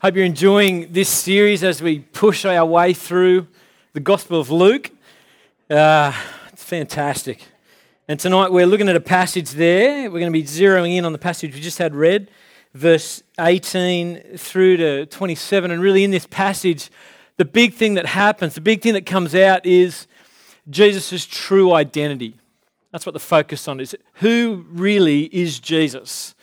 Hope you're enjoying this series as we push our way through the Gospel of Luke. It's fantastic. And tonight we're looking at a passage there. We're going to be zeroing in on the passage we just had read, verse 18 through to 27. And really in this passage, the big thing that happens, the big thing that comes out is Jesus' true identity. That's what the focus on is. Who really is Jesus?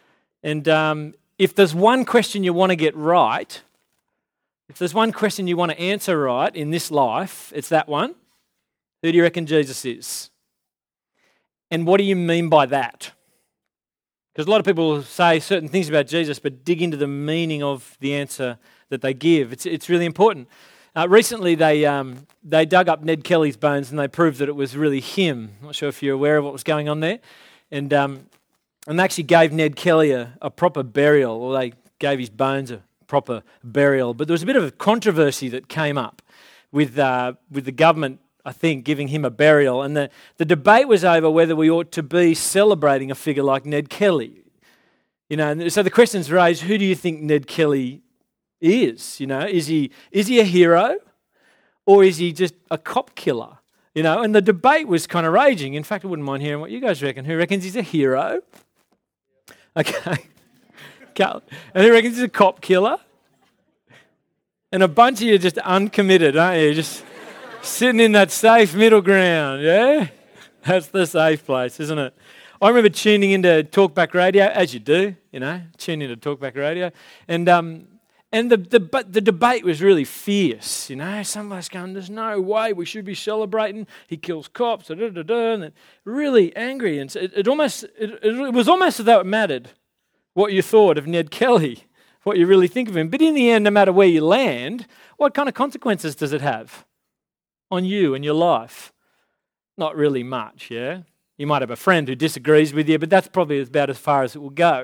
And if there's one question you want to get right, if there's one question you want to answer right in this life, it's that one. Who do you reckon Jesus is? And what do you mean by that? Because a lot of people say certain things about Jesus, but dig into the meaning of the answer that they give. It's really important. Recently, they dug up Ned Kelly's bones and they proved that it was really him. I'm not sure if you're aware of what was going on there. And they actually gave Ned Kelly a proper burial, or they gave his bones a proper burial. But there was a bit of a controversy that came up with the government, I think, giving him a burial. And the debate was over whether we ought to be celebrating a figure like Ned Kelly. You know, and so the question's raised, who do you think Ned Kelly is? You know, is he a hero, or is he just a cop killer? You know, and the debate was kind of raging. In fact, I wouldn't mind hearing what you guys reckon. Who reckons he's a hero? Okay. And who reckons he's a cop killer? And a bunch of you are just uncommitted, aren't you? Just sitting in that safe middle ground, yeah? That's the safe place, isn't it? I remember tuning into Talkback Radio, as you do, you know, tune into Talkback Radio. And the debate was really fierce, you know. Some of us going, there's no way we should be celebrating. He kills cops, and really angry. And it was almost as though it mattered what you thought of Ned Kelly, what you really think of him. But in the end, no matter where you land, what kind of consequences does it have on you and your life? Not really much, yeah? You might have a friend who disagrees with you, but that's probably about as far as it will go.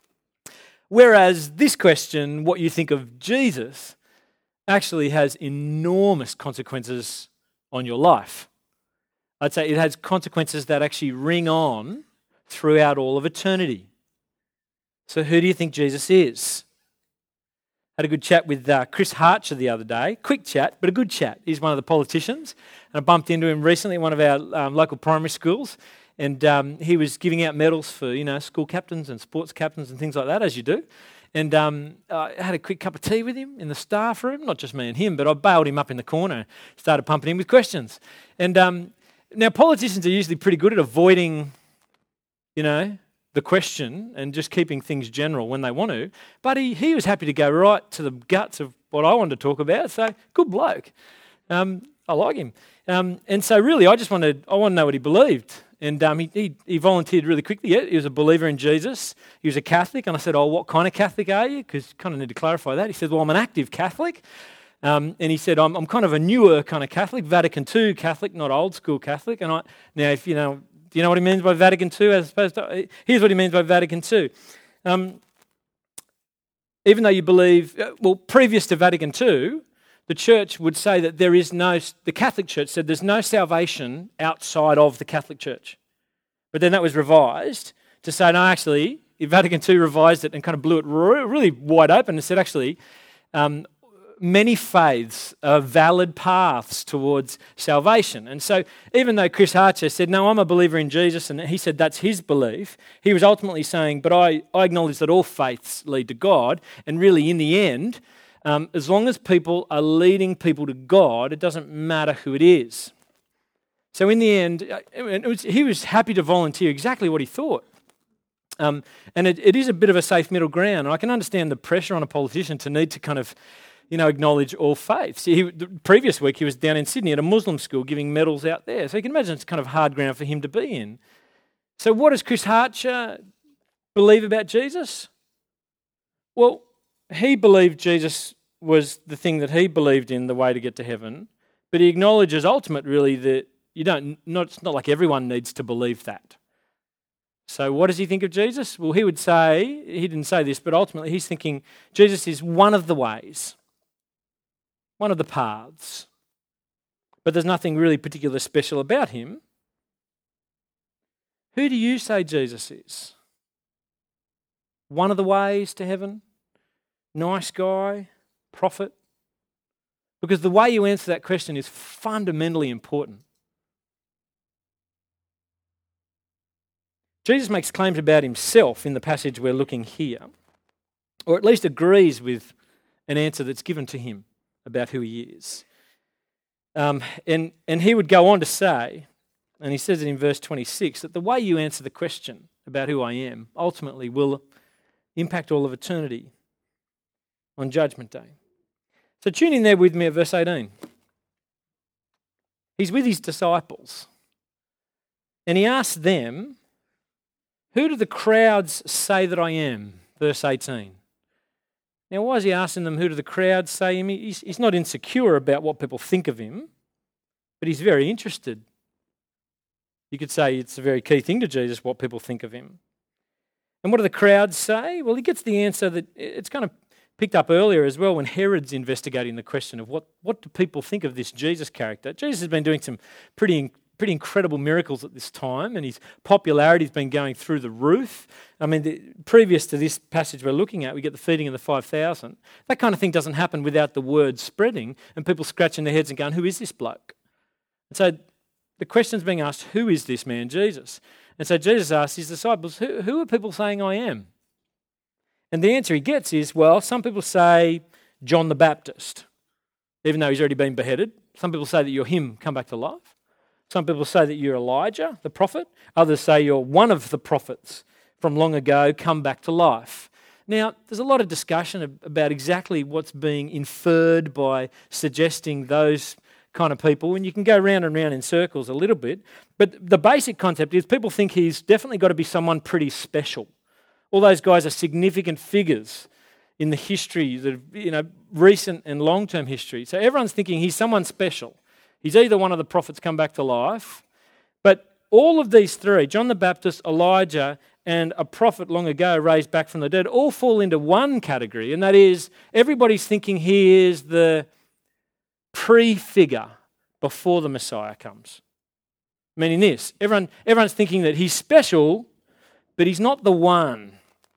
Whereas this question, what you think of Jesus, actually has enormous consequences on your life. I'd say it has consequences that actually ring on throughout all of eternity. So who do you think Jesus is? Had a good chat with Chris Harcher the other day. Quick chat, but a good chat. He's one of the politicians. And I bumped into him recently at one of our local primary schools. And he was giving out medals for, you know, school captains and sports captains and things like that, as you do. And I had a quick cup of tea with him in the staff room, not just me and him, but I bailed him up in the corner, started pumping him with questions. And now politicians are usually pretty good at avoiding, you know, the question and just keeping things general when they want to. But he was happy to go right to the guts of what I wanted to talk about. So good bloke. I like him. And so really, I want to know what he believed. And he volunteered really quickly. Yeah, he was a believer in Jesus. He was a Catholic. And I said, oh, what kind of Catholic are you? Because you kind of need to clarify that. He said, well, I'm an active Catholic. And he said, I'm kind of a newer kind of Catholic, Vatican II Catholic, not old school Catholic. And now, if you know, do you know what he means by Vatican II as opposed to... Here's what he means by Vatican II. Even though you believe... previous to Vatican II, the church would say that the Catholic Church said there's no salvation outside of the Catholic Church. But then that was revised to say, no, actually, Vatican II revised it and kind of blew it really wide open and said, actually, many faiths are valid paths towards salvation. And so even though Chris Harcher said, no, I'm a believer in Jesus, and he said that's his belief, he was ultimately saying, but I acknowledge that all faiths lead to God, and really in the end, as long as people are leading people to God, it doesn't matter who it is. So in the end, he was happy to volunteer exactly what he thought. And it is a bit of a safe middle ground. And I can understand the pressure on a politician to need to kind of, you know, acknowledge all faiths. The previous week he was down in Sydney at a Muslim school giving medals out there. So you can imagine it's kind of hard ground for him to be in. So what does Chris Harcher believe about Jesus? Well, he believed Jesus was the thing that he believed in, the way to get to heaven, but he acknowledges ultimately really that it's not like everyone needs to believe that. So what does he think of Jesus? Well, he would say, he didn't say this, but ultimately he's thinking Jesus is one of the ways, one of the paths, but there's nothing really particularly special about him. Who do you say Jesus is? One of the ways to heaven? Nice guy? Prophet? Because the way you answer that question is fundamentally important. Jesus makes claims about himself in the passage we're looking here, or at least agrees with an answer that's given to him about who he is. And he would go on to say, and he says it in verse 26, that the way you answer the question about who I am ultimately will impact all of eternity on Judgment Day. So tune in there with me at verse 18. He's with his disciples, and he asks them, who do the crowds say that I am? Verse 18. Now, why is he asking them, who do the crowds say him? He's not insecure about what people think of him, but he's very interested. You could say it's a very key thing to Jesus, what people think of him. And what do the crowds say? Well, he gets the answer that it's kind of picked up earlier as well when Herod's investigating the question of what do people think of this Jesus character. Jesus has been doing some pretty incredible miracles at this time, and his popularity's been going through the roof. I mean, previous to this passage we're looking at, we get the feeding of the 5,000. That kind of thing doesn't happen without the word spreading and people scratching their heads and going, who is this bloke? And so the question's being asked, who is this man Jesus? And so Jesus asks his disciples, who are people saying I am? And the answer he gets is, well, some people say John the Baptist, even though he's already been beheaded. Some people say that you're him come back to life. Some people say that you're Elijah, the prophet. Others say you're one of the prophets from long ago come back to life. Now, there's a lot of discussion about exactly what's being inferred by suggesting those kind of people, and you can go round and round in circles a little bit. But the basic concept is people think he's definitely got to be someone pretty special. All those guys are significant figures in the history, recent and long-term history. So everyone's thinking he's someone special. He's either one of the prophets come back to life, but all of these three, John the Baptist, Elijah, and a prophet long ago raised back from the dead, all fall into one category, and that is everybody's thinking he is the pre-figure before the Messiah comes. Meaning this, everyone's thinking that he's special, but he's not the one.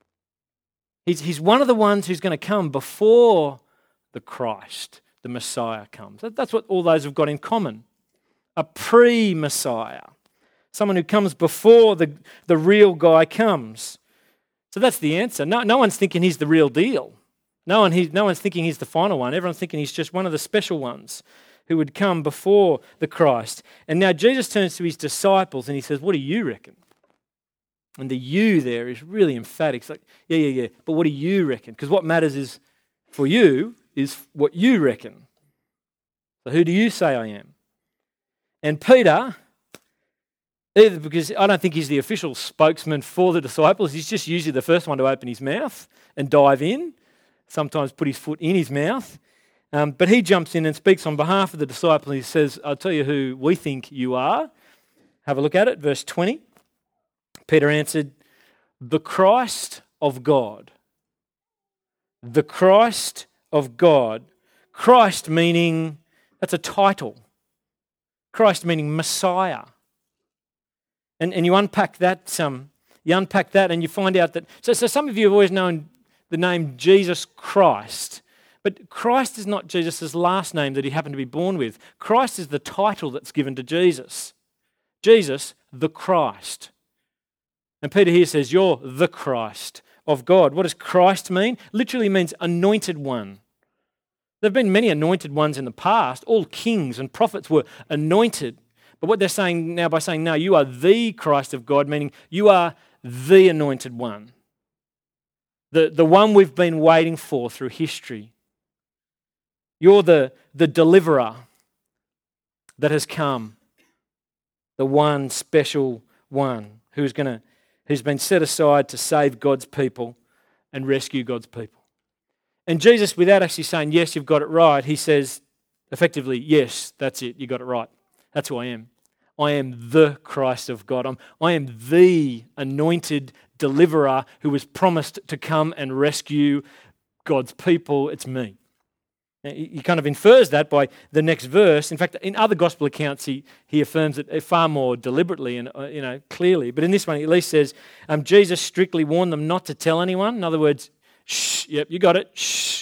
He's one of the ones who's going to come before the Christ, the Messiah, comes. That's what all those have got in common. A pre-Messiah. Someone who comes before the real guy comes. So that's the answer. No one's thinking he's the real deal. No one's thinking he's the final one. Everyone's thinking he's just one of the special ones who would come before the Christ. And now Jesus turns to his disciples and he says, what do you reckon? And the you there is really emphatic. It's like, yeah. But what do you reckon? Because what matters is for you is what you reckon. So who do you say I am? And Peter, either because I don't think he's the official spokesman for the disciples, he's just usually the first one to open his mouth and dive in, sometimes put his foot in his mouth. But he jumps in and speaks on behalf of the disciples. He says, I'll tell you who we think you are. Have a look at it, verse 20. Peter answered, the Christ of God. The Christ of God. Christ meaning, that's a title. Christ meaning Messiah. And you unpack that and you find out that, so some of you have always known the name Jesus Christ, but Christ is not Jesus' last name that he happened to be born with. Christ is the title that's given to Jesus. Jesus, the Christ. And Peter here says, you're the Christ of God. What does Christ mean? Literally means anointed one. There have been many anointed ones in the past. All kings and prophets were anointed. But what they're saying now by saying, no, you are the Christ of God, meaning you are the anointed one. The one we've been waiting for through history. You're the deliverer that has come. The one special one who's been set aside to save God's people and rescue God's people. And Jesus, without actually saying, yes, you've got it right, he says effectively, yes, that's it, you got it right. That's who I am. I am the Christ of God. I am the anointed deliverer who was promised to come and rescue God's people. It's me. Now, he kind of infers that by the next verse. In fact, in other gospel accounts, he affirms it far more deliberately and clearly. But in this one, he at least says, Jesus strictly warned them not to tell anyone. In other words, shh, yep, you got it, shh.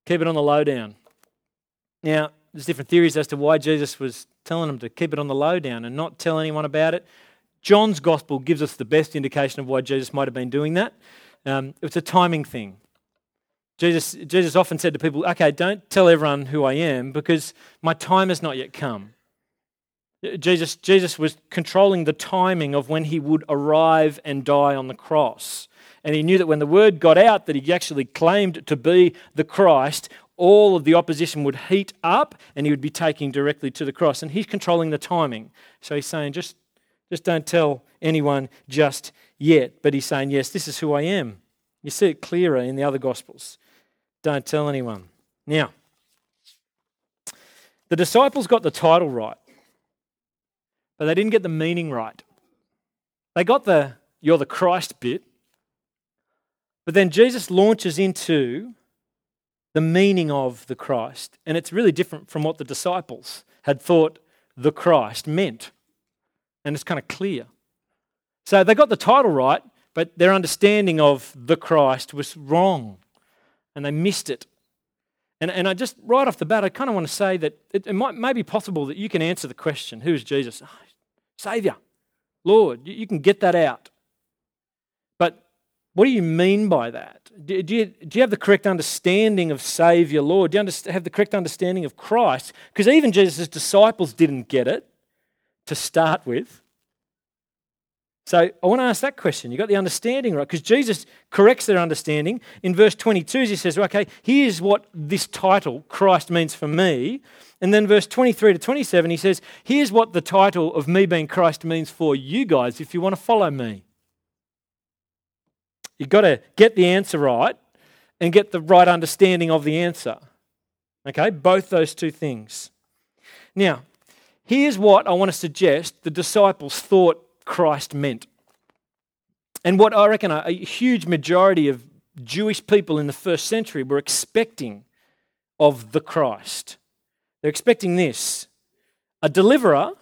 Keep it on the lowdown. Now, there's different theories as to why Jesus was telling them to keep it on the lowdown and not tell anyone about it. John's gospel gives us the best indication of why Jesus might have been doing that. It's a timing thing. Jesus often said to people, okay, don't tell everyone who I am because my time has not yet come. Jesus was controlling the timing of when he would arrive and die on the cross. And he knew that when the word got out that he actually claimed to be the Christ, all of the opposition would heat up and he would be taking directly to the cross. And he's controlling the timing. So he's saying, just don't tell anyone just yet. But he's saying, yes, this is who I am. You see it clearer in the other Gospels. Don't tell anyone. Now, the disciples got the title right, but they didn't get the meaning right. They got the "you're the Christ" bit, but then Jesus launches into the meaning of the Christ, and it's really different from what the disciples had thought the Christ meant, and it's kind of clear. So they got the title right, but their understanding of the Christ was wrong, and they missed it. And I just, right off the bat, I kind of want to say that it may be possible that you can answer the question, who is Jesus? Oh, Saviour, Lord, you can get that out. But what do you mean by that? Do you have the correct understanding of Saviour, Lord? Do you have the correct understanding of Christ? Because even Jesus' disciples didn't get it to start with. So I want to ask that question. You got the understanding right? Because Jesus corrects their understanding. In verse 22, he says, okay, here's what this title, Christ, means for me. And then verse 23 to 27, he says, here's what the title of me being Christ means for you guys if you want to follow me. You've got to get the answer right and get the right understanding of the answer. Okay, both those two things. Now, here's what I want to suggest the disciples thought Christ meant. And what I reckon a huge majority of Jewish people in the first century were expecting of the Christ. They're expecting this, a deliverer,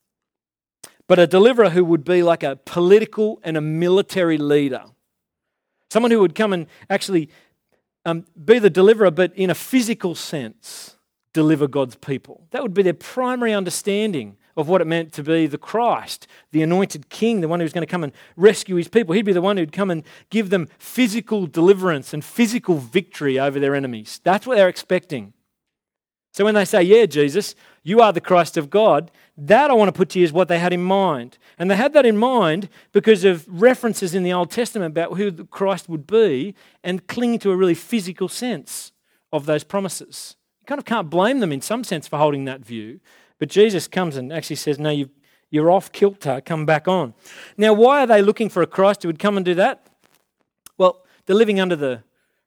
but a deliverer who would be like a political and a military leader. Someone who would come and actually be the deliverer, but in a physical sense, deliver God's people. That would be their primary understanding of what it meant to be the Christ, the anointed king, the one who's going to come and rescue his people. He'd be the one who'd come and give them physical deliverance and physical victory over their enemies. That's what they're expecting. So when they say, yeah, Jesus, you are the Christ of God, that I want to put to you is what they had in mind. And they had that in mind because of references in the Old Testament about who the Christ would be and clinging to a really physical sense of those promises. You kind of can't blame them in some sense for holding that view. But Jesus comes and actually says, no, you're off kilter, come back on. Now, why are they looking for a Christ who would come and do that? Well, they're living under the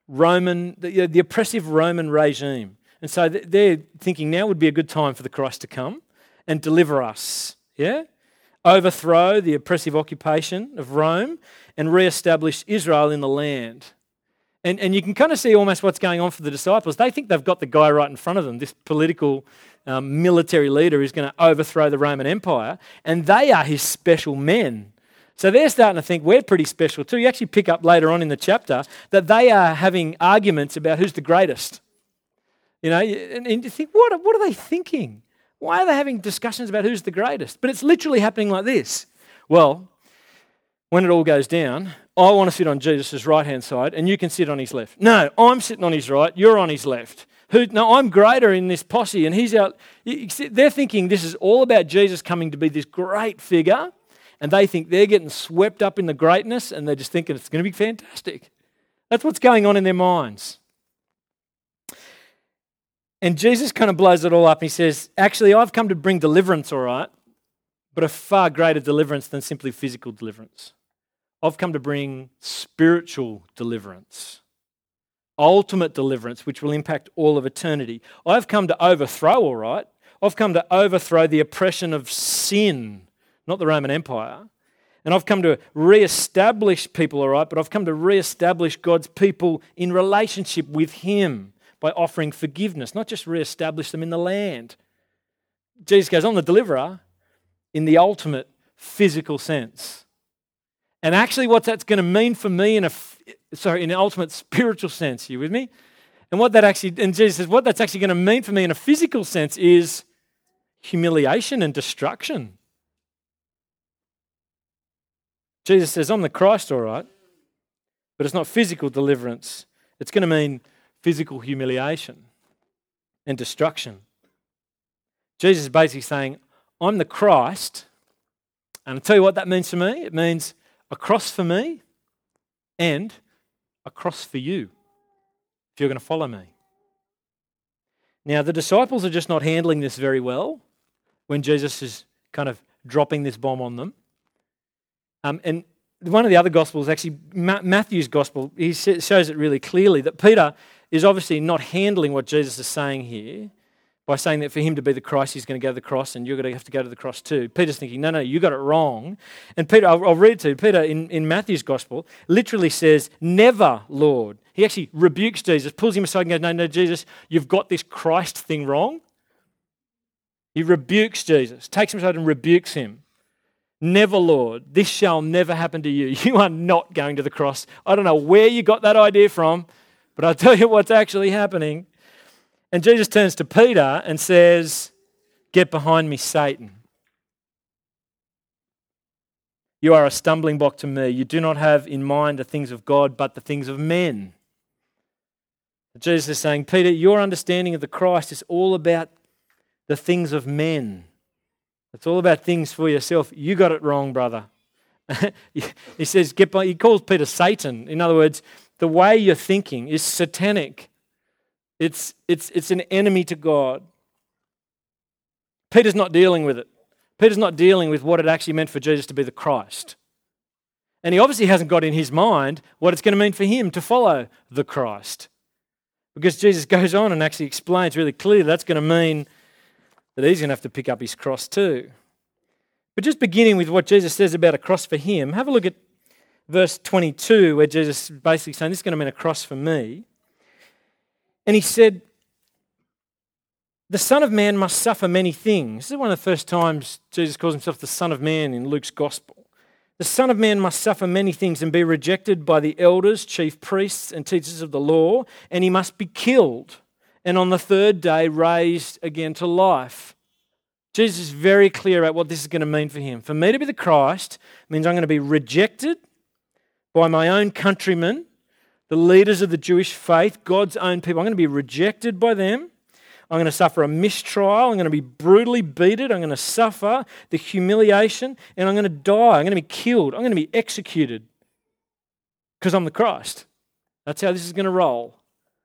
oppressive Roman regime. And so they're thinking now would be a good time for the Christ to come and deliver us, yeah? Overthrow the oppressive occupation of Rome and re-establish Israel in the land. And you can kind of see almost what's going on for the disciples. They think they've got the guy right in front of them, this political military leader who's going to overthrow the Roman Empire, and they are his special men. So they're starting to think we're pretty special too. You actually pick up later on in the chapter that they are having arguments about who's the greatest. You know, and you think, what are they thinking? Why are they having discussions about who's the greatest? But it's literally happening like this. Well, when it all goes down, I want to sit on Jesus' right-hand side and you can sit on his left. No, I'm sitting on his right, you're on his left. No, I'm greater in this posse and he's out. They're thinking this is all about Jesus coming to be this great figure and they think they're getting swept up in the greatness and they're just thinking it's going to be fantastic. That's what's going on in their minds. And Jesus kind of blows it all up. He says, actually, I've come to bring deliverance, all right, but a far greater deliverance than simply physical deliverance. I've come to bring spiritual deliverance, ultimate deliverance, which will impact all of eternity. I've come to overthrow, all right. I've come to overthrow the oppression of sin, not the Roman Empire. And I've come to re-establish people, all right, but I've come to re-establish God's people in relationship with him by offering forgiveness, not just re-establish them in the land. Jesus goes on, the deliverer in the ultimate physical sense. And actually what that's going to mean for me in an ultimate spiritual sense, you with me? And And Jesus says, what that's actually going to mean for me in a physical sense is humiliation and destruction. Jesus says, I'm the Christ, all right, but it's not physical deliverance. It's going to mean physical humiliation and destruction. Jesus is basically saying, I'm the Christ, and I'll tell you what that means for me. It means a cross for me and a cross for you if you're going to follow me. Now, the disciples are just not handling this very well when Jesus is kind of dropping this bomb on them. And one of the other Gospels, actually Matthew's Gospel, he shows it really clearly that Peter is obviously not handling what Jesus is saying here by saying that for him to be the Christ, he's going to go to the cross and you're going to have to go to the cross too. Peter's thinking, no, you got it wrong. And Peter, I'll read it to you. Peter in Matthew's Gospel literally says, never, Lord. He actually rebukes Jesus, pulls him aside and goes, no, Jesus, you've got this Christ thing wrong. He rebukes Jesus, takes him aside and rebukes him. Never, Lord, this shall never happen to you. You are not going to the cross. I don't know where you got that idea from, but I'll tell you what's actually happening. And Jesus turns to Peter and says, get behind me, Satan. You are a stumbling block to me. You do not have in mind the things of God, but the things of men. Jesus is saying, Peter, your understanding of the Christ is all about the things of men. It's all about things for yourself. You got it wrong, brother. He says, he calls Peter Satan. In other words, the way you're thinking is satanic. It's an enemy to God. Peter's not dealing with it. Peter's not dealing with what it actually meant for Jesus to be the Christ. And he obviously hasn't got in his mind what it's going to mean for him to follow the Christ. Because Jesus goes on and actually explains really clearly that's going to mean that he's going to have to pick up his cross too. But just beginning with what Jesus says about a cross for him, have a look at verse 22 where Jesus is basically saying this is going to mean a cross for me. And he said, the Son of Man must suffer many things. This is one of the first times Jesus calls himself the Son of Man in Luke's Gospel. The Son of Man must suffer many things and be rejected by the elders, chief priests, and teachers of the law, and he must be killed, and on the third day raised again to life. Jesus is very clear about what this is going to mean for him. For me to be the Christ means I'm going to be rejected by my own countrymen, the leaders of the Jewish faith, God's own people. I'm going to be rejected by them. I'm going to suffer a mistrial. I'm going to be brutally beaten. I'm going to suffer the humiliation, and I'm going to die. I'm going to be killed. I'm going to be executed because I'm the Christ. That's how this is going to roll.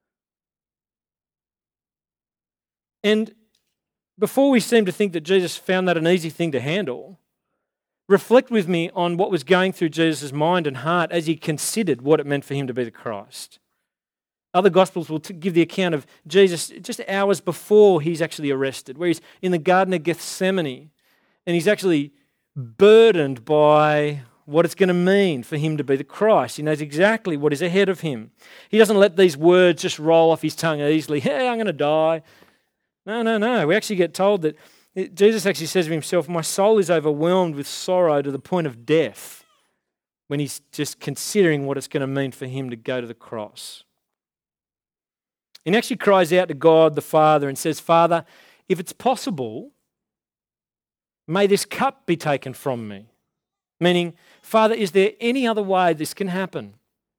And before we seem to think that Jesus found that an easy thing to handle, reflect with me on what was going through Jesus' mind and heart as he considered what it meant for him to be the Christ. Other Gospels will give the account of Jesus just hours before he's actually arrested, where he's in the Garden of Gethsemane and he's actually burdened by what it's going to mean for him to be the Christ. He knows exactly what is ahead of him. He doesn't let these words just roll off his tongue easily. Hey, I'm going to die. No. We actually get told that Jesus actually says of himself, my soul is overwhelmed with sorrow to the point of death, when he's just considering what it's going to mean for him to go to the cross. He actually cries out to God the Father and says, Father, if it's possible, may this cup be taken from me. Meaning, Father, is there any other way this can happen?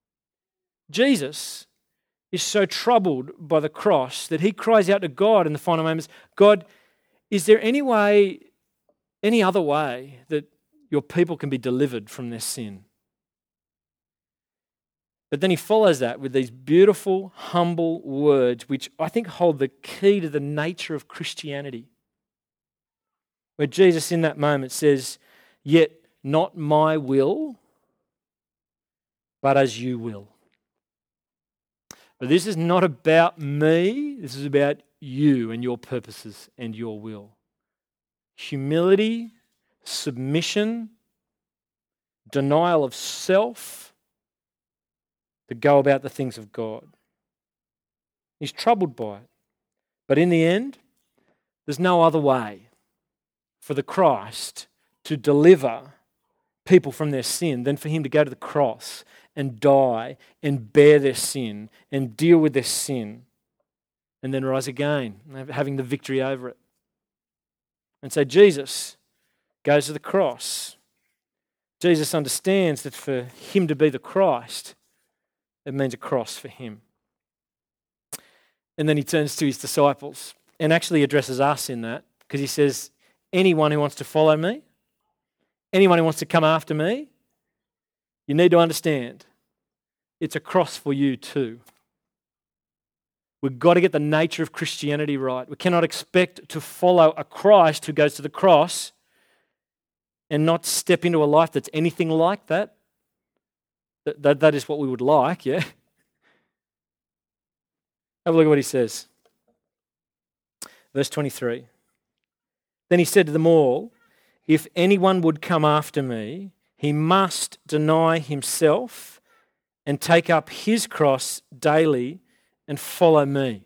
Jesus is so troubled by the cross that he cries out to God in the final moments, God, is there any other way that your people can be delivered from their sin? But then he follows that with these beautiful, humble words, which I think hold the key to the nature of Christianity. Where Jesus in that moment says, yet not my will, but as you will. But this is not about me, this is about you and your purposes and your will. Humility, submission, denial of self to go about the things of God. He's troubled by it. But in the end, there's no other way for the Christ to deliver people from their sin than for him to go to the cross and die and bear their sin and deal with their sin and then rise again, having the victory over it. And so Jesus goes to the cross. Jesus understands that for him to be the Christ, it means a cross for him. And then he turns to his disciples and actually addresses us in that, because he says, anyone who wants to follow me, anyone who wants to come after me, you need to understand it's a cross for you too. We've got to get the nature of Christianity right. We cannot expect to follow a Christ who goes to the cross and not step into a life that's anything like that. That is what we would like, yeah? Have a look at what he says. Verse 23. Then he said to them all, if anyone would come after me, he must deny himself and take up his cross daily and follow me.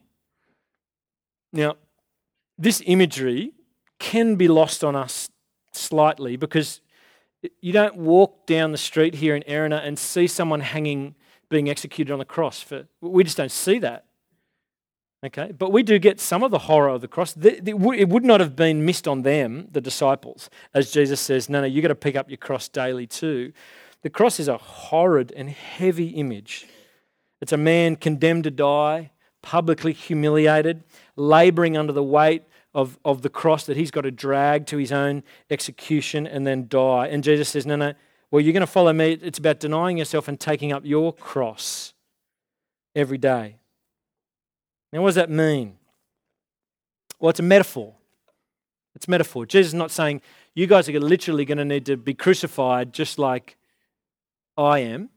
Now, this imagery can be lost on us slightly because you don't walk down the street here in Erina and see someone being executed on the cross. We just don't see that. Okay, but we do get some of the horror of the cross. It would not have been missed on them, the disciples, as Jesus says, no, you've got to pick up your cross daily too. The cross is a horrid and heavy image. It's a man condemned to die, publicly humiliated, labouring under the weight of the cross that he's got to drag to his own execution and then die. And Jesus says, no, well, you're going to follow me. It's about denying yourself and taking up your cross every day. Now, what does that mean? Well, it's a metaphor. It's a metaphor. Jesus is not saying, you guys are literally going to need to be crucified just like I am,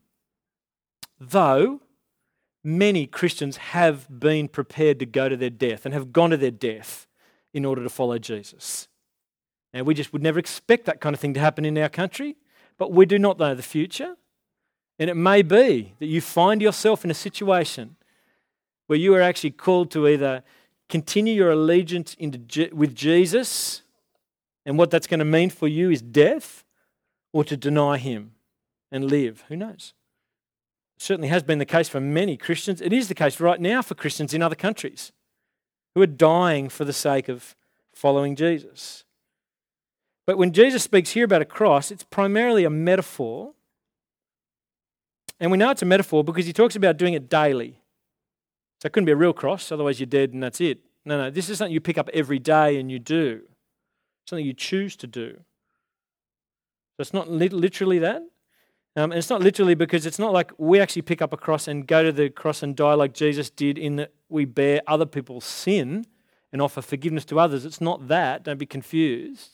though many Christians have been prepared to go to their death and have gone to their death in order to follow Jesus. Now, we just would never expect that kind of thing to happen in our country, but we do not know the future. And it may be that you find yourself in a situation where you are actually called to either continue your allegiance with Jesus, and what that's going to mean for you is death, or to deny him and live. Who knows? It certainly has been the case for many Christians. It is the case right now for Christians in other countries who are dying for the sake of following Jesus. But when Jesus speaks here about a cross, it's primarily a metaphor. And we know it's a metaphor because he talks about doing it daily. So it couldn't be a real cross, otherwise you're dead and that's it. No, this is something you pick up every day and you do. Something you choose to do. So it's not literally that. And it's not literally because it's not like we actually pick up a cross and go to the cross and die like Jesus did in that we bear other people's sin and offer forgiveness to others. It's not that. Don't be confused.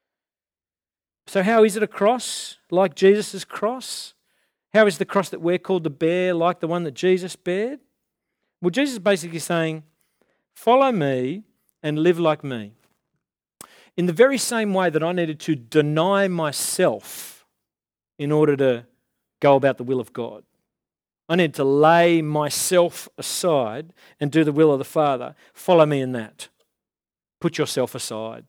So how is it a cross like Jesus' cross? How is the cross that we're called to bear like the one that Jesus bared? Well, Jesus is basically saying, follow me and live like me. In the very same way that I needed to deny myself in order to go about the will of God. I need to lay myself aside and do the will of the Father. Follow me in that. Put yourself aside.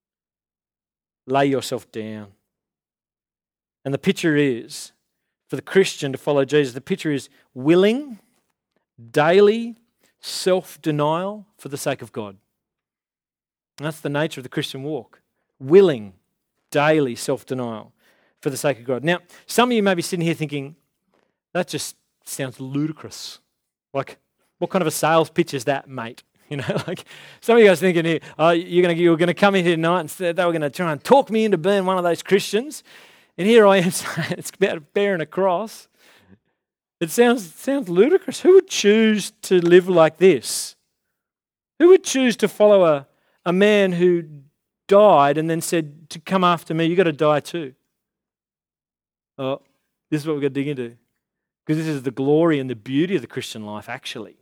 Lay yourself down. And the picture is, for the Christian to follow Jesus, the picture is willing, daily self-denial for the sake of God. And that's the nature of the Christian walk. Willing, daily self-denial for the sake of God. Now, some of you may be sitting here thinking, that just sounds ludicrous. Like, what kind of a sales pitch is that, mate? You know, like some of you guys thinking here, oh, you're going to come in here tonight and they were going to try and talk me into being one of those Christians. And here I am saying it's about bearing a cross. It sounds ludicrous. Who would choose to live like this? Who would choose to follow a man who died and then said, to come after me, you've got to die too? Oh, this is what we've got to dig into. Because this is the glory and the beauty of the Christian life, actually.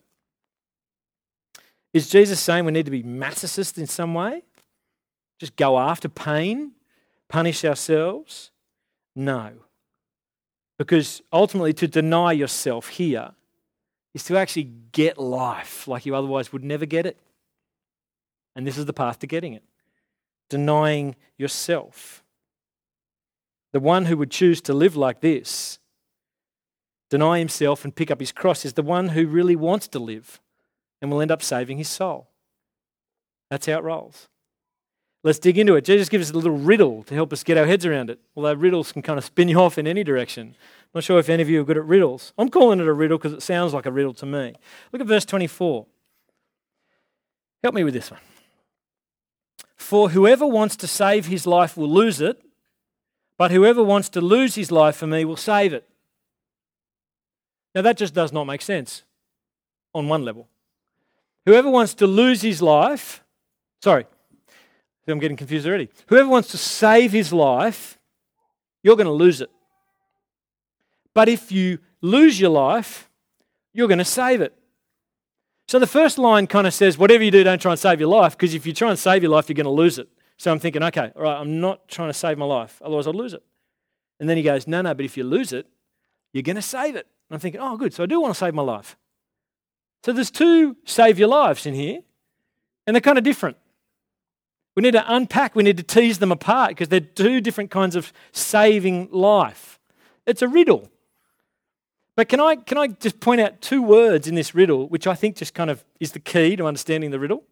Is Jesus saying we need to be masochists in some way? Just go after pain? Punish ourselves? No. Because ultimately to deny yourself here is to actually get life like you otherwise would never get it. And this is the path to getting it. Denying yourself. The one who would choose to live like this, deny himself and pick up his cross, is the one who really wants to live and will end up saving his soul. That's how it rolls. Let's dig into it. Jesus gives us a little riddle to help us get our heads around it, although riddles can kind of spin you off in any direction. Not sure if any of you are good at riddles. I'm calling it a riddle because it sounds like a riddle to me. Look at verse 24. Help me with this one. For whoever wants to save his life will lose it, but whoever wants to lose his life for me will save it. Now that just does not make sense on one level. Whoever wants to lose his life, I'm getting confused already. Whoever wants to save his life, you're going to lose it. But if you lose your life, you're going to save it. So the first line kind of says, whatever you do, don't try and save your life, because if you try and save your life, you're going to lose it. So I'm thinking, okay, all right, I'm not trying to save my life, otherwise I'll lose it. And then he goes, no, but if you lose it, you're going to save it. And I'm thinking, oh, good, so I do want to save my life. So there's two save your lives in here, and they're kind of different. We need to unpack, we need to tease them apart, because they're two different kinds of saving life. It's a riddle. But can I just point out two words in this riddle, which I think just kind of is the key to understanding the riddle?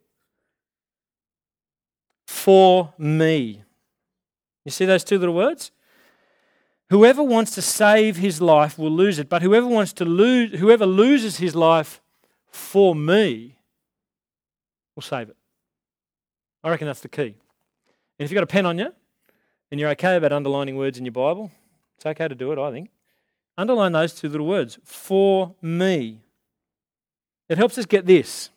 For me. You see those two little words? Whoever wants to save his life will lose it, but whoever loses his life for me will save it. I reckon that's the key. And if you've got a pen on you and you're okay about underlining words in your Bible, it's okay to do it, I think. Underline those two little words, for me. It helps us get this.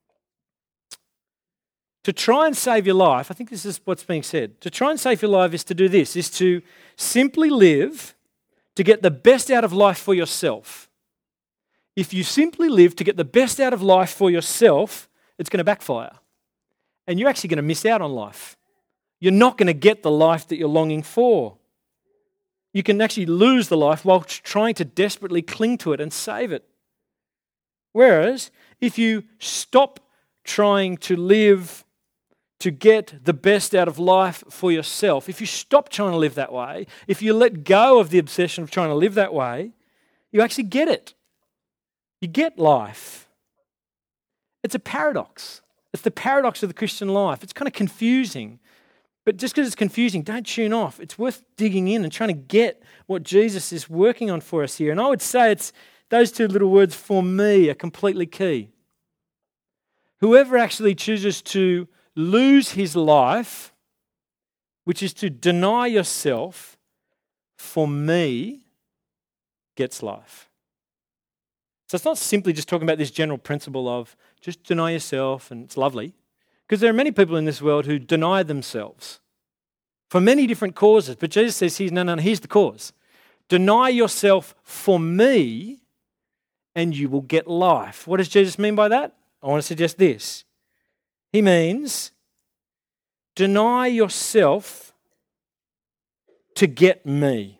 To try and save your life, I think this is what's being said. To try and save your life is to do this, is to simply live to get the best out of life for yourself. If you simply live to get the best out of life for yourself, it's going to backfire. And you're actually going to miss out on life. You're not going to get the life that you're longing for. You can actually lose the life while trying to desperately cling to it and save it. Whereas, if you stop trying to live to get the best out of life for yourself, if you stop trying to live that way, if you let go of the obsession of trying to live that way, you actually get it. You get life. It's a paradox. It's the paradox of the Christian life. It's kind of confusing. But just because it's confusing, don't tune off. It's worth digging in and trying to get what Jesus is working on for us here. And I would say it's those two little words, for me, are completely key. Whoever actually chooses to lose his life, which is to deny yourself, for me, gets life. So it's not simply just talking about this general principle of just deny yourself and it's lovely. Because there are many people in this world who deny themselves for many different causes. But Jesus says, here's the cause. Deny yourself for me and you will get life. What does Jesus mean by that? I want to suggest this. He means deny yourself to get me.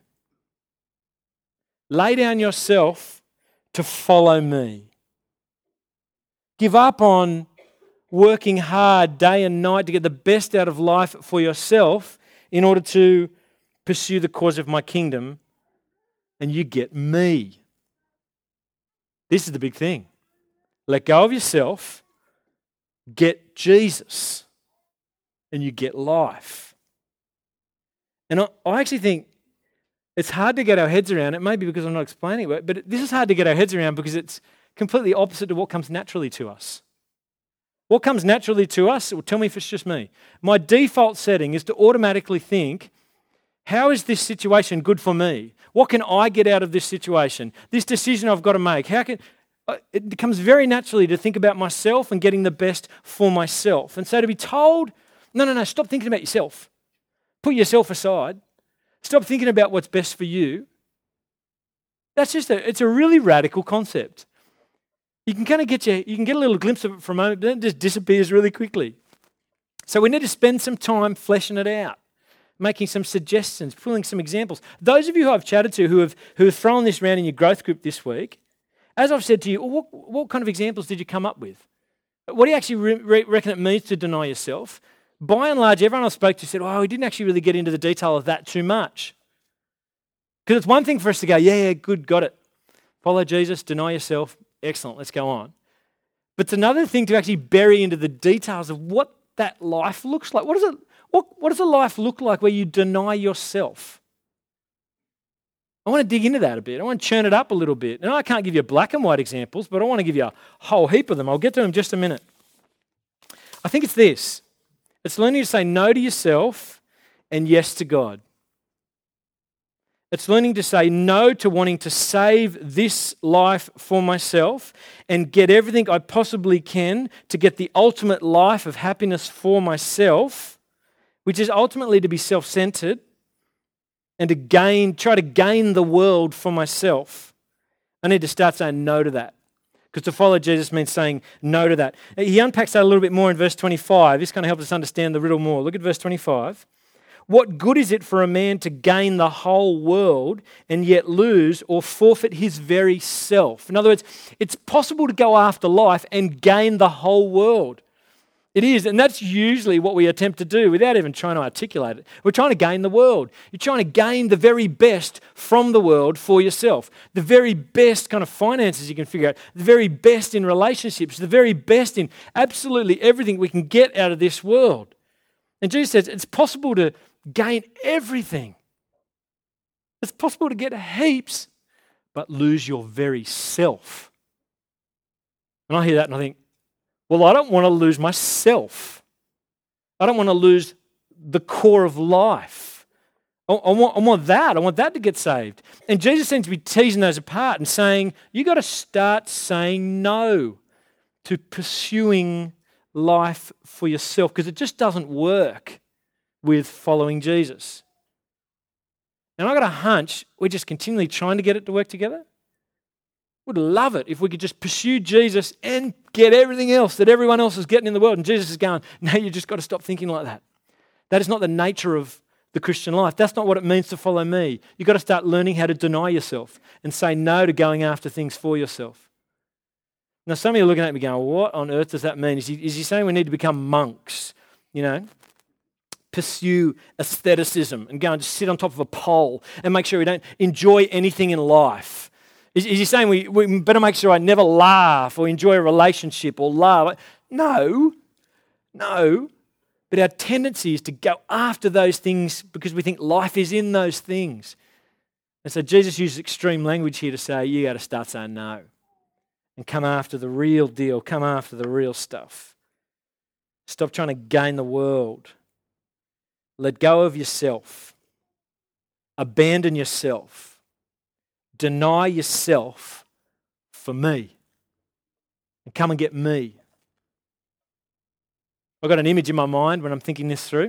Lay down yourself to follow me. Give up on working hard day and night to get the best out of life for yourself in order to pursue the cause of my kingdom, and you get me. This is the big thing. Let go of yourself, get Jesus, and you get life. And I actually think it's hard to get our heads around. It may be because I'm not explaining it, but this is hard to get our heads around because it's completely opposite to what comes naturally to us. What comes naturally to us, well, tell me if it's just me. My default setting is to automatically think, how is this situation good for me? What can I get out of this situation? This decision I've got to make. It becomes very naturally to think about myself and getting the best for myself. And so to be told, no, stop thinking about yourself. Put yourself aside. Stop thinking about what's best for you. It's a really radical concept. You can get a little glimpse of it for a moment, but then it just disappears really quickly. So we need to spend some time fleshing it out, making some suggestions, pulling some examples. Those of you who I've chatted to who have thrown this around in your growth group this week, as I've said to you, what kind of examples did you come up with? What do you actually reckon it means to deny yourself? By and large, everyone I spoke to said, we didn't actually really get into the detail of that too much. Because it's one thing for us to go, yeah, good, got it. Follow Jesus, deny yourself. Excellent, let's go on. But it's another thing to actually bury into the details of what that life looks like. What does a life look like where you deny yourself? I want to dig into that a bit. I want to churn it up a little bit. And I can't give you black and white examples, but I want to give you a whole heap of them. I'll get to them in just a minute. I think it's this. It's learning to say no to yourself and yes to God. It's learning to say no to wanting to save this life for myself and get everything I possibly can to get the ultimate life of happiness for myself, which is ultimately to be self-centered and to try to gain the world for myself. I need to start saying no to that. Because to follow Jesus means saying no to that. He unpacks that a little bit more in verse 25. This kind of helps us understand the riddle more. Look at verse 25. What good is it for a man to gain the whole world and yet lose or forfeit his very self? In other words, it's possible to go after life and gain the whole world. It is, and that's usually what we attempt to do without even trying to articulate it. We're trying to gain the world. You're trying to gain the very best from the world for yourself. The very best kind of finances you can figure out. The very best in relationships. The very best in absolutely everything we can get out of this world. And Jesus says it's possible to gain everything. It's possible to get heaps, but lose your very self. And I hear that and I think, well, I don't want to lose myself. I don't want to lose the core of life. I want that. I want that to get saved. And Jesus seems to be teasing those apart and saying, you got to start saying no to pursuing life for yourself because it just doesn't work with following Jesus. And I've got a hunch we're just continually trying to get it to work together. Would love it if we could just pursue Jesus and get everything else that everyone else is getting in the world. And Jesus is going, no, you just got to stop thinking like that. That is not the nature of the Christian life. That's not what it means to follow me. You've got to start learning how to deny yourself and say no to going after things for yourself. Now, some of you are looking at me going, what on earth does that mean? Is he saying we need to become monks, pursue aestheticism and go and just sit on top of a pole and make sure we don't enjoy anything in life? Is he saying we better make sure I never laugh or enjoy a relationship or love? No. But our tendency is to go after those things because we think life is in those things. And so Jesus uses extreme language here to say, you got to start saying no and come after the real deal, come after the real stuff. Stop trying to gain the world. Let go of yourself. Abandon yourself. Deny yourself for me and come and get me. I've got an image in my mind when I'm thinking this through.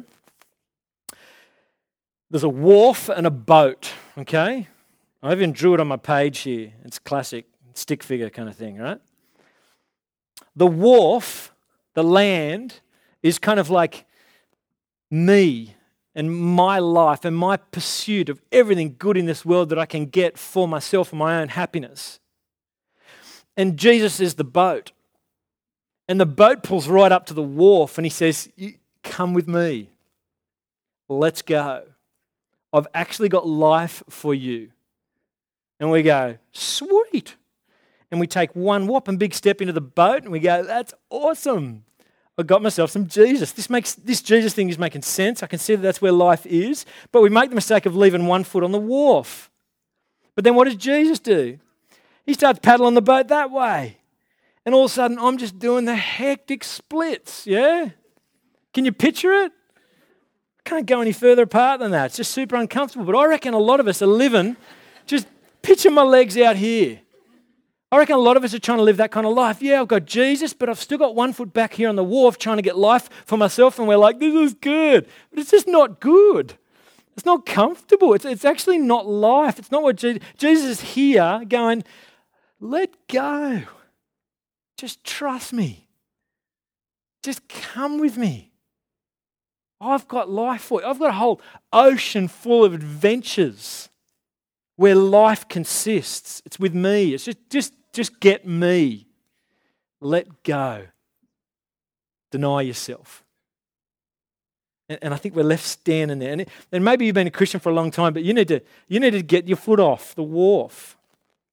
There's a wharf and a boat, okay? I even drew it on my page here. It's classic stick figure kind of thing, right? The wharf, the land, is kind of like me and my life and my pursuit of everything good in this world that I can get for myself and my own happiness. And Jesus is the boat. And the boat pulls right up to the wharf and he says, come with me. Let's go. I've actually got life for you. And we go, sweet. And we take one whopping big step into the boat and we go, that's awesome. I got myself some Jesus. This Jesus thing is making sense. I can see that that's where life is. But we make the mistake of leaving one foot on the wharf. But then what does Jesus do? He starts paddling the boat that way. And all of a sudden, I'm just doing the hectic splits, yeah? Can you picture it? I can't go any further apart than that. It's just super uncomfortable. But I reckon a lot of us are living, just picture my legs out here. I reckon a lot of us are trying to live that kind of life. Yeah, I've got Jesus, but I've still got one foot back here on the wharf trying to get life for myself, and we're like, this is good. But it's just not good. It's not comfortable. It's actually not life. It's not what Jesus is here going, let go. Just trust me. Just come with me. I've got life for you. I've got a whole ocean full of adventures where life consists. It's with me. It's just get me. Let go. Deny yourself. And I think we're left standing there. And maybe you've been a Christian for a long time, but you need to get your foot off the wharf.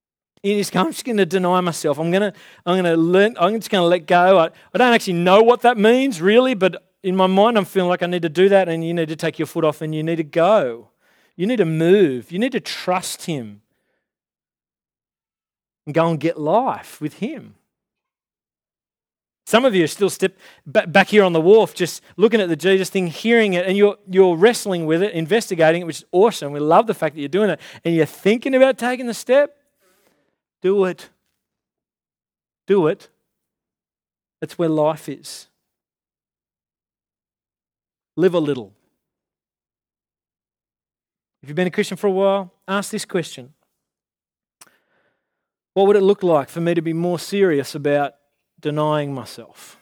You just go, I'm just going to deny myself. I'm just going to let go. I don't actually know what that means really, but in my mind I'm feeling like I need to do that, and you need to take your foot off and you need to go. You need to move. You need to trust him and go and get life with him. Some of you are still back here on the wharf just looking at the Jesus thing, hearing it, and you're wrestling with it, investigating it, which is awesome. We love the fact that you're doing it, and you're thinking about taking the step. Do it. Do it. That's where life is. Live a little. If you've been a Christian for a while, ask this question. What would it look like for me to be more serious about denying myself?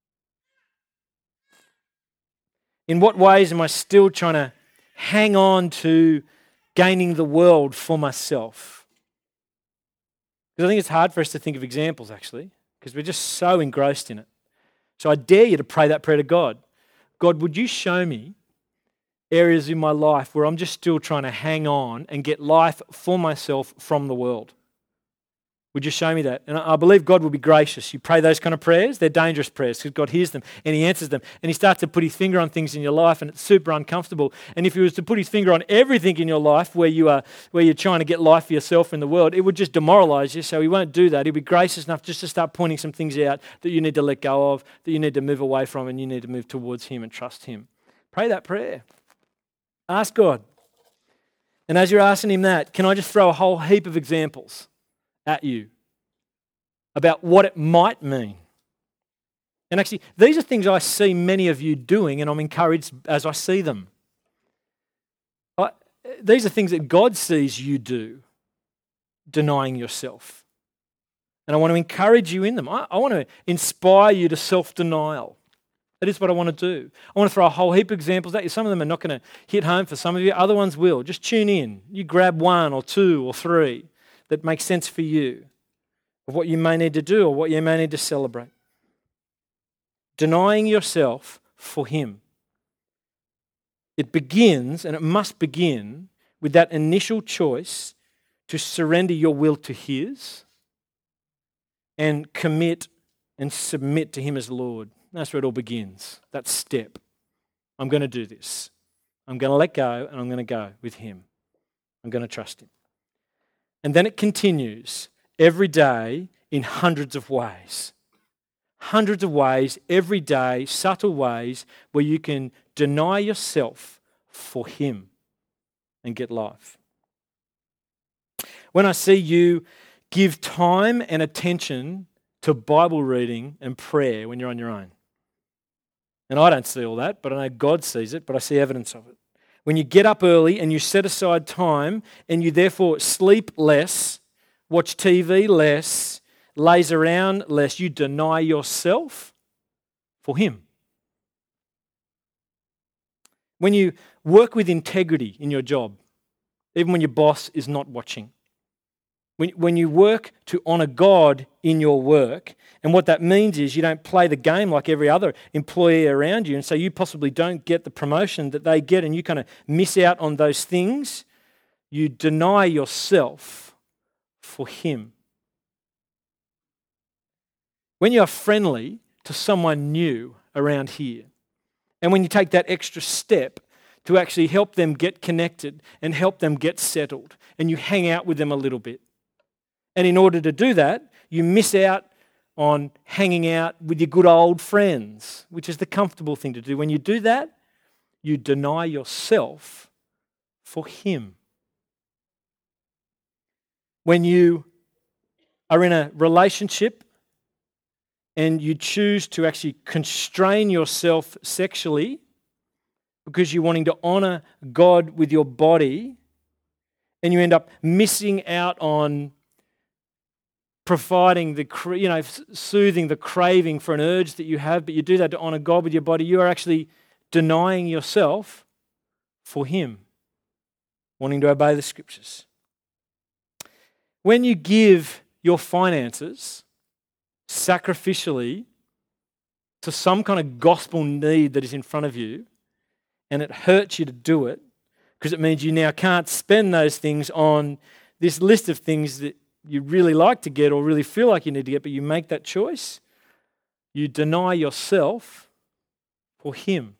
In what ways am I still trying to hang on to gaining the world for myself? Because I think it's hard for us to think of examples, actually, because we're just so engrossed in it. So I dare you to pray that prayer to God. God, would you show me areas in my life where I'm just still trying to hang on and get life for myself from the world? Would you show me that? And I believe God will be gracious. You pray those kind of prayers, they're dangerous prayers because God hears them and he answers them. And he starts to put his finger on things in your life and it's super uncomfortable. And if he was to put his finger on everything in your life where you're trying to get life for yourself in the world, it would just demoralize you. So he won't do that. He'll be gracious enough just to start pointing some things out that you need to let go of, that you need to move away from, and you need to move towards him and trust him. Pray that prayer. Ask God. And as you're asking him that, can I just throw a whole heap of examples at you about what it might mean? And actually, these are things I see many of you doing, and I'm encouraged as I see them. These are things that God sees you do, denying yourself. And I want to encourage you in them. I want to inspire you to self-denial. That is what I want to do. I want to throw a whole heap of examples at you. Some of them are not going to hit home for some of you. Other ones will. Just tune in. You grab one or two or three that make sense for you of what you may need to do or what you may need to celebrate. Denying yourself for him. It begins, and it must begin, with that initial choice to surrender your will to his and commit and submit to him as Lord. That's where it all begins, that step. I'm going to do this. I'm going to let go and I'm going to go with him. I'm going to trust him. And then it continues every day in hundreds of ways. Hundreds of ways, every day, subtle ways where you can deny yourself for him and get life. When I see you give time and attention to Bible reading and prayer when you're on your own, and I don't see all that, but I know God sees it, but I see evidence of it. When you get up early and you set aside time and you therefore sleep less, watch TV less, laze around less, you deny yourself for him. When you work with integrity in your job, even when your boss is not watching. When you work to honour God in your work, and what that means is you don't play the game like every other employee around you, and so you possibly don't get the promotion that they get and you kind of miss out on those things. You deny yourself for him. When you are friendly to someone new around here, and when you take that extra step to actually help them get connected and help them get settled, and you hang out with them a little bit, and in order to do that, you miss out on hanging out with your good old friends, which is the comfortable thing to do. When you do that, you deny yourself for him. When you are in a relationship and you choose to actually constrain yourself sexually because you're wanting to honour God with your body, and you end up missing out on providing soothing the craving for an urge that you have, but you do that to honour God with your body, you are actually denying yourself for him, wanting to obey the scriptures. When you give your finances sacrificially to some kind of gospel need that is in front of you, and it hurts you to do it, because it means you now can't spend those things on this list of things that you really like to get or really feel like you need to get, but you make that choice, you deny yourself for Him.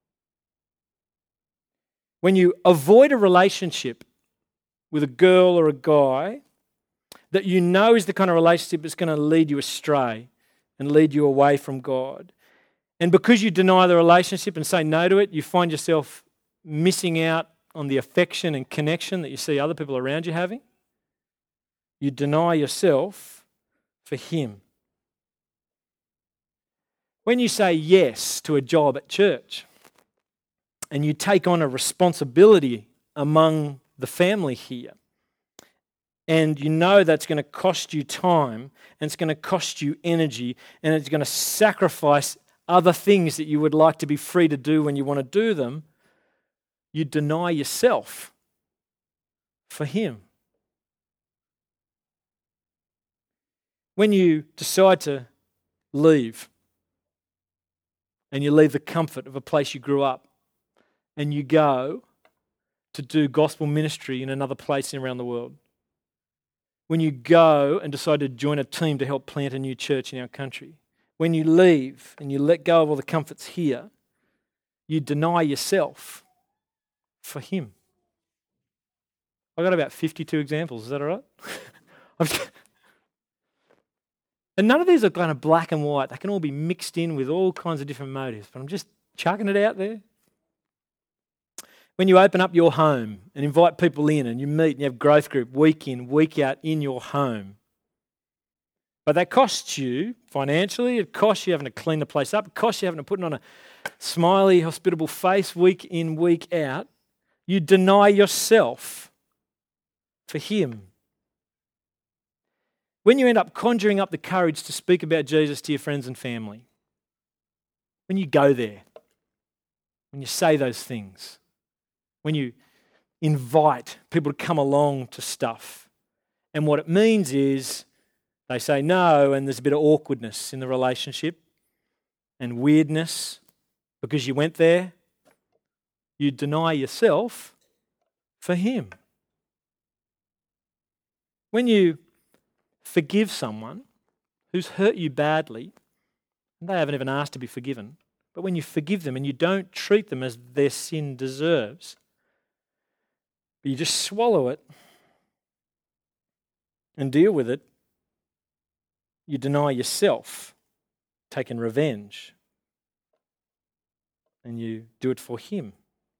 When you avoid a relationship with a girl or a guy that you know is the kind of relationship that's going to lead you astray and lead you away from God, and because you deny the relationship and say no to it, you find yourself missing out on the affection and connection that you see other people around you having. You deny yourself for Him. When you say yes to a job at church and you take on a responsibility among the family here, and you know that's going to cost you time and it's going to cost you energy and it's going to sacrifice other things that you would like to be free to do when you want to do them, you deny yourself for Him. When you decide to leave, and you leave the comfort of a place you grew up, and you go to do gospel ministry in another place around the world, when you go and decide to join a team to help plant a new church in our country, when you leave and you let go of all the comforts here, you deny yourself for Him. I've got about 52 examples, is that all right? And none of these are kind of black and white. They can all be mixed in with all kinds of different motives, but I'm just chucking it out there. When you open up your home and invite people in and you meet and you have growth group week in, week out in your home, but that costs you financially, it costs you having to clean the place up, it costs you having to put on a smiley, hospitable face week in, week out, you deny yourself for Him. When you end up conjuring up the courage to speak about Jesus to your friends and family, when you go there, when you say those things, when you invite people to come along to stuff, and what it means is they say no and there's a bit of awkwardness in the relationship and weirdness because you went there, you deny yourself for Him. When you forgive someone who's hurt you badly, and they haven't even asked to be forgiven, but when you forgive them and you don't treat them as their sin deserves, but you just swallow it and deal with it, you deny yourself taking revenge, and you do it for Him.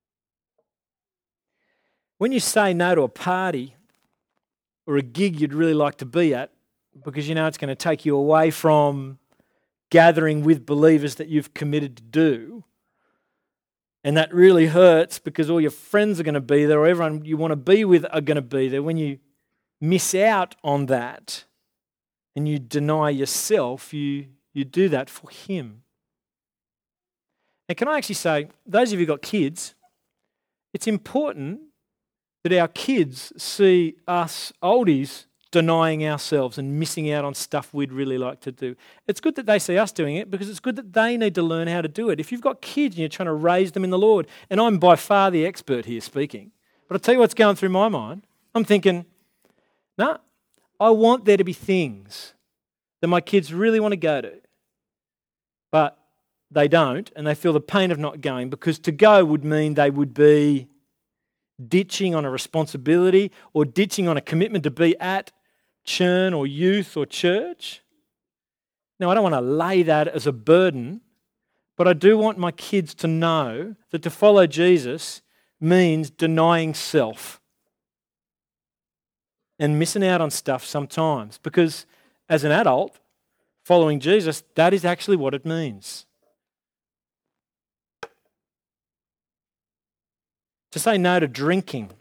When you say no to a party or a gig you'd really like to be at because you know it's going to take you away from gathering with believers that you've committed to do, and that really hurts because all your friends are going to be there or everyone you want to be with are going to be there, when you miss out on that and you deny yourself, you do that for Him. And can I actually say, those of you who've got kids, it's important that our kids see us oldies denying ourselves and missing out on stuff we'd really like to do. It's good that they see us doing it because it's good that they need to learn how to do it. If you've got kids and you're trying to raise them in the Lord, and I'm by far the expert here speaking, but I'll tell you what's going through my mind. I'm thinking, no, I want there to be things that my kids really want to go to, but they don't, and they feel the pain of not going because to go would mean they would be ditching on a responsibility or ditching on a commitment to be at churn or youth or church. Now, I don't want to lay that as a burden, but I do want my kids to know that to follow Jesus means denying self and missing out on stuff sometimes, because as an adult, following Jesus, that is actually what it means. To say no to drinking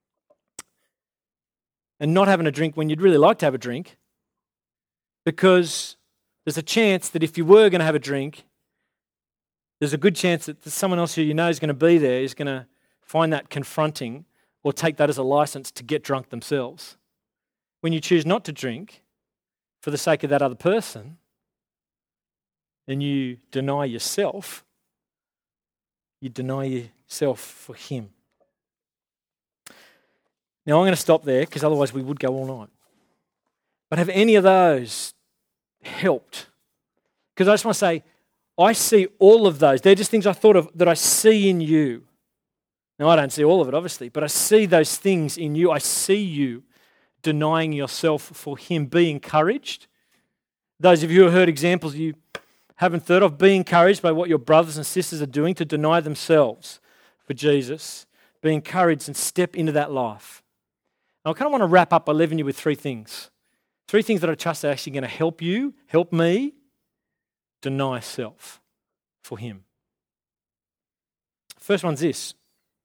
and not having a drink when you'd really like to have a drink, because there's a chance that if you were going to have a drink, there's a good chance that someone else who you know is going to be there is going to find that confronting or take that as a license to get drunk themselves. When you choose not to drink for the sake of that other person, and you deny yourself, you deny yourself for Him. Now, I'm going to stop there because otherwise we would go all night. But have any of those helped? Because I just want to say, I see all of those. They're just things I thought of that I see in you. Now, I don't see all of it, obviously, but I see those things in you. I see you denying yourself for Him. Be encouraged. Those of you who have heard examples you haven't thought of, be encouraged by what your brothers and sisters are doing to deny themselves for Jesus. Be encouraged and step into that life. Now, I kind of want to wrap up by leaving you with three things. Three things that I trust are actually going to help you, help me, deny self for Him. First one's this.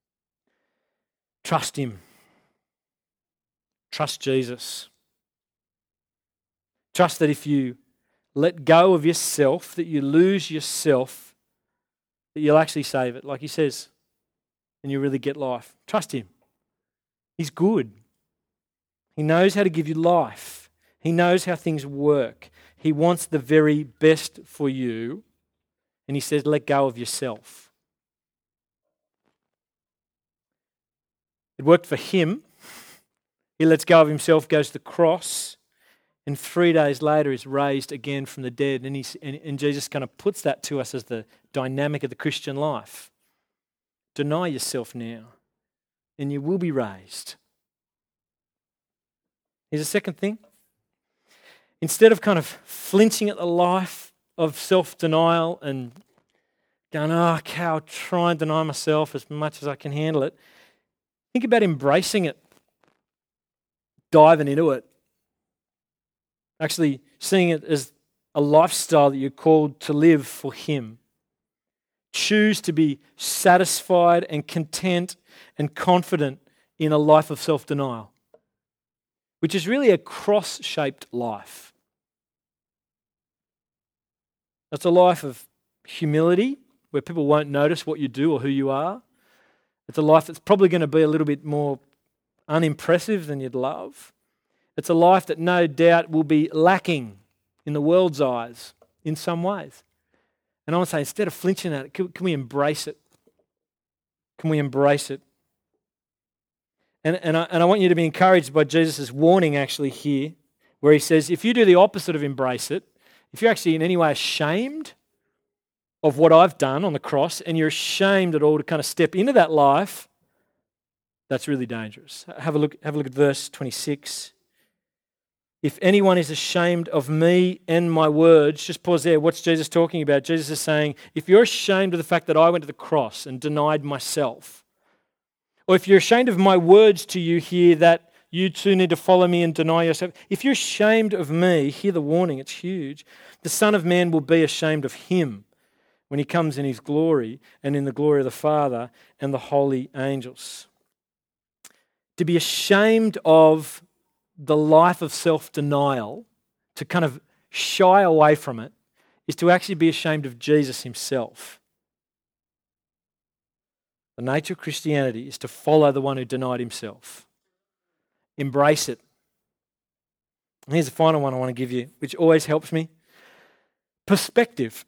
Trust Him. Trust Jesus. Trust that if you let go of yourself, that you lose yourself, that you'll actually save it, like He says, and you really get life. Trust Him. He's good. He knows how to give you life. He knows how things work. He wants the very best for you, and He says, let go of yourself. It worked for Him. He lets go of Himself, goes to the cross, and 3 days later is raised again from the dead. And Jesus kind of puts that to us as the dynamic of the Christian life. Deny yourself now, and you will be raised. Here's a second thing. Instead of kind of flinching at the life of self-denial and going, I'll try and deny myself as much as I can handle it, think about embracing it, diving into it, actually seeing it as a lifestyle that you're called to live for Him. Choose to be satisfied and content and confident in a life of self-denial, which is really a cross-shaped life. That's a life of humility, where people won't notice what you do or who you are. It's a life that's probably going to be a little bit more unimpressive than you'd love. It's a life that no doubt will be lacking in the world's eyes in some ways. And I want to say, instead of flinching at it, can we embrace it? Can we embrace it? And I want you to be encouraged by Jesus' warning actually here, where He says, if you do the opposite of embrace it, if you're actually in any way ashamed of what I've done on the cross, and you're ashamed at all to kind of step into that life, that's really dangerous. Have a look at verse 26. If anyone is ashamed of me and my words, just pause there. What's Jesus talking about? Jesus is saying, if you're ashamed of the fact that I went to the cross and denied myself, or if you're ashamed of my words to you here that you too need to follow me and deny yourself, if you're ashamed of me, hear the warning, it's huge. The Son of Man will be ashamed of Him when He comes in His glory and in the glory of the Father and the holy angels. To be ashamed of the life of self-denial, to kind of shy away from it, is to actually be ashamed of Jesus Himself. The nature of Christianity is to follow the one who denied Himself. Embrace it. And here's the final one I want to give you, which always helps me. Perspective.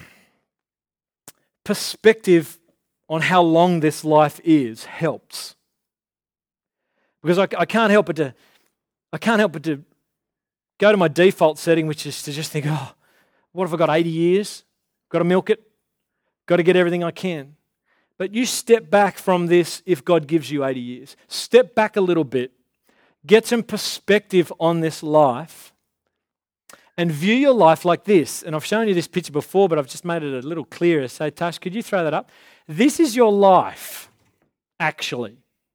Perspective on how long this life is helps. Because I can't help but to go to my default setting, which is to just think, what have I got, 80 years? Got to milk it? Got to get everything I can. But you step back from this if God gives you 80 years. Step back a little bit. Get some perspective on this life and view your life like this. And I've shown you this picture before, but I've just made it a little clearer. So, Tash, could you throw that up? This is your life, actually.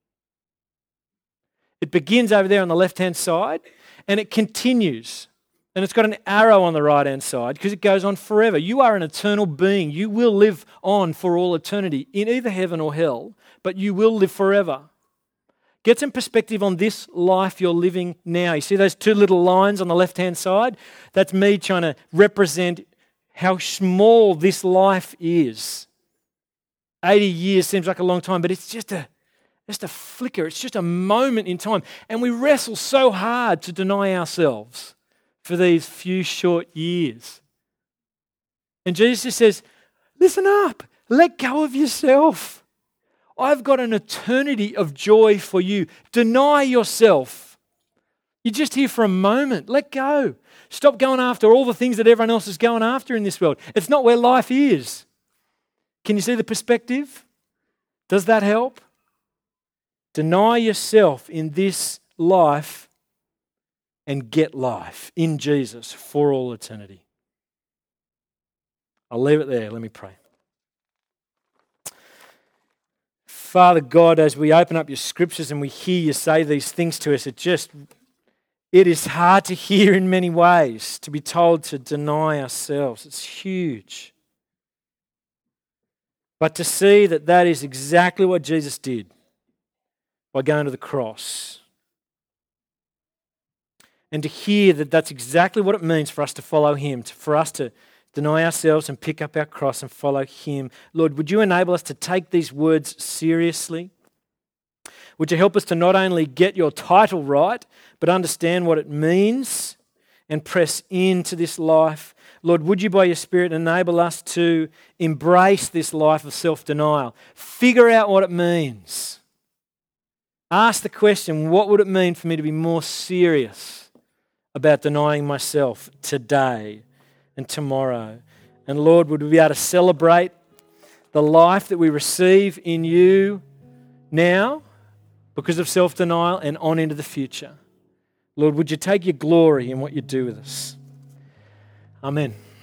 It begins over there on the left-hand side, and it continues. And it's got an arrow on the right-hand side because it goes on forever. You are an eternal being. You will live on for all eternity in either heaven or hell, but you will live forever. Get some perspective on this life you're living now. You see those two little lines on the left-hand side? That's me trying to represent how small this life is. 80 years seems like a long time, but it's just a flicker. It's just a moment in time. And we wrestle so hard to deny ourselves for these few short years. And Jesus just says, listen up, let go of yourself. I've got an eternity of joy for you. Deny yourself. You're just here for a moment. Let go. Stop going after all the things that everyone else is going after in this world. It's not where life is. Can you see the perspective? Does that help? Deny yourself in this life and get life in Jesus for all eternity. I'll leave it there. Let me pray. Father God, as we open up your scriptures and we hear you say these things to us, it is hard to hear in many ways, to be told to deny ourselves. It's huge. But to see that that is exactly what Jesus did by going to the cross. And to hear that that's exactly what it means for us to follow him, for us to deny ourselves and pick up our cross and follow him. Lord, would you enable us to take these words seriously? Would you help us to not only get your title right, but understand what it means and press into this life? Lord, would you by your Spirit enable us to embrace this life of self-denial? Figure out what it means. Ask the question, what would it mean for me to be more serious about denying myself today and tomorrow? And Lord, would we be able to celebrate the life that we receive in you now because of self-denial and on into the future? Lord, would you take your glory in what you do with us? Amen.